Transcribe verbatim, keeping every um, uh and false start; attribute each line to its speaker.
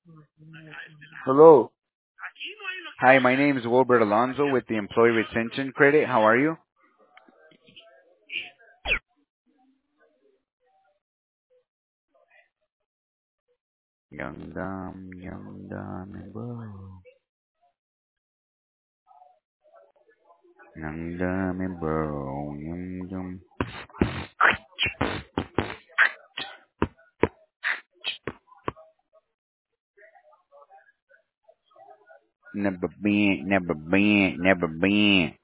Speaker 1: Hello. Hi, my name is Wilbert Alonso with the Employee Retention Credit. How are you? Young dumb, young dumb and broke. Young dumb and broke. Young dumb. Never been, never been, never been.